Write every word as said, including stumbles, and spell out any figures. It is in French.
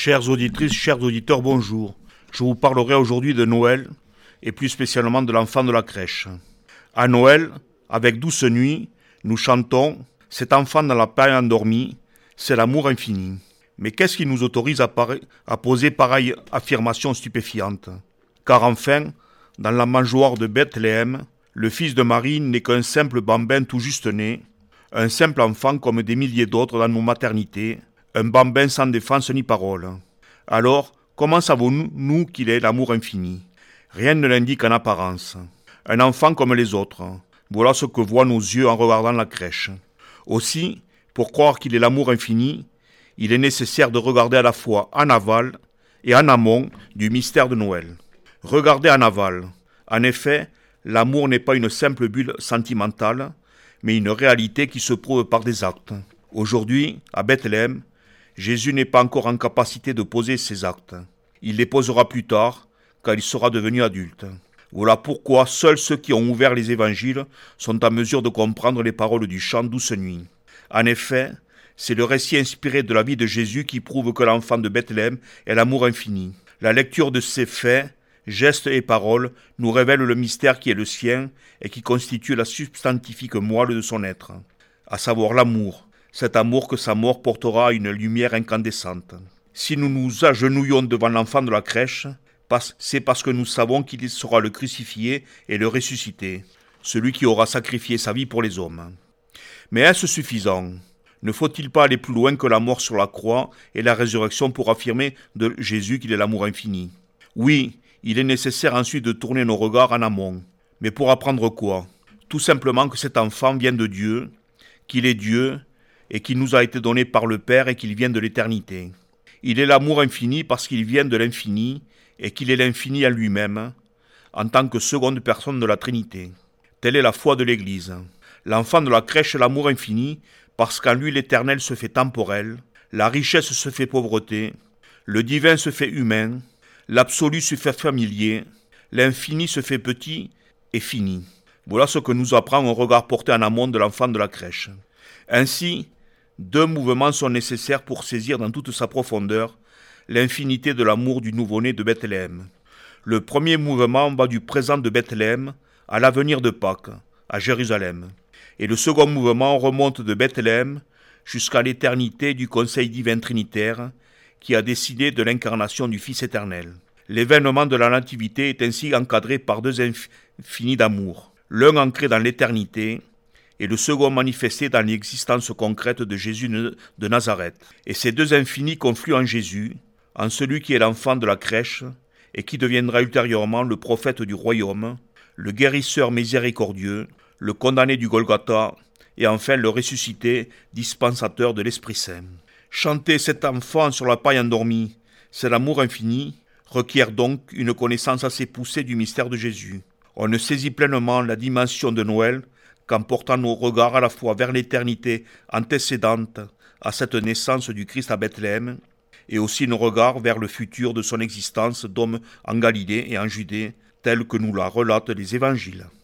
Chères auditrices, chers auditeurs, bonjour. Je vous parlerai aujourd'hui de Noël, et plus spécialement de l'enfant de la crèche. À Noël, avec Douce Nuit, nous chantons « Cet enfant dans la paille endormi, c'est l'amour infini ». Mais qu'est-ce qui nous autorise à, pare- à poser pareille affirmation stupéfiante ? Car enfin, dans la mangeoire de Bethléem, le fils de Marie n'est qu'un simple bambin tout juste né, un simple enfant comme des milliers d'autres dans nos maternités, un bambin sans défense ni parole. Alors, comment savons-nous, nous, qu'il est l'amour infini ? Rien ne l'indique en apparence. Un enfant comme les autres. Voilà ce que voient nos yeux en regardant la crèche. Aussi, pour croire qu'il est l'amour infini, il est nécessaire de regarder à la fois en aval et en amont du mystère de Noël. Regardez en aval. En effet, l'amour n'est pas une simple bulle sentimentale, mais une réalité qui se prouve par des actes. Aujourd'hui, à Bethléem, Jésus n'est pas encore en capacité de poser ses actes. Il les posera plus tard, quand il sera devenu adulte. Voilà pourquoi seuls ceux qui ont ouvert les évangiles sont en mesure de comprendre les paroles du chant Douce Nuit. En effet, c'est le récit inspiré de la vie de Jésus qui prouve que l'enfant de Bethléem est l'amour infini. La lecture de ses faits, gestes et paroles nous révèle le mystère qui est le sien et qui constitue la substantifique moelle de son être, à savoir l'amour, cet amour que sa mort portera à une lumière incandescente. Si nous nous agenouillons devant l'enfant de la crèche, c'est parce que nous savons qu'il sera le crucifié et le ressuscité, celui qui aura sacrifié sa vie pour les hommes. Mais est-ce suffisant ? Ne faut-il pas aller plus loin que la mort sur la croix et la résurrection pour affirmer de Jésus qu'il est l'amour infini ? Oui, il est nécessaire ensuite de tourner nos regards en amont. Mais pour apprendre quoi ? Tout simplement que cet enfant vient de Dieu, qu'il est Dieu et qu'il nous a été donné par le Père et qu'il vient de l'éternité. Il est l'amour infini parce qu'il vient de l'infini et qu'il est l'infini à lui-même, en tant que seconde personne de la Trinité. Telle est la foi de l'Église. L'enfant de la crèche est l'amour infini parce qu'en lui l'éternel se fait temporel, la richesse se fait pauvreté, le divin se fait humain, l'absolu se fait familier, l'infini se fait petit et fini. Voilà ce que nous apprend un regard porté en amont de l'enfant de la crèche. Ainsi, deux mouvements sont nécessaires pour saisir dans toute sa profondeur l'infinité de l'amour du nouveau-né de Bethléem. Le premier mouvement va du présent de Bethléem à l'avenir de Pâques, à Jérusalem. Et le second mouvement remonte de Bethléem jusqu'à l'éternité du conseil divin trinitaire qui a décidé de l'incarnation du Fils éternel. L'événement de la nativité est ainsi encadré par deux infinis d'amour, l'un ancré dans l'éternité et le second manifesté dans l'existence concrète de Jésus de Nazareth. Et ces deux infinis confluent en Jésus, en celui qui est l'enfant de la crèche et qui deviendra ultérieurement le prophète du royaume, le guérisseur miséricordieux, le condamné du Golgotha et enfin le ressuscité, dispensateur de l'Esprit Saint. Chanter cet enfant sur la paille endormie, c'est l'amour infini, requiert donc une connaissance assez poussée du mystère de Jésus. On ne saisit pleinement la dimension de Noël qu'en portant nos regards à la fois vers l'éternité antécédente à cette naissance du Christ à Bethléem, et aussi nos regards vers le futur de son existence d'homme en Galilée et en Judée, tel que nous la relatent les évangiles.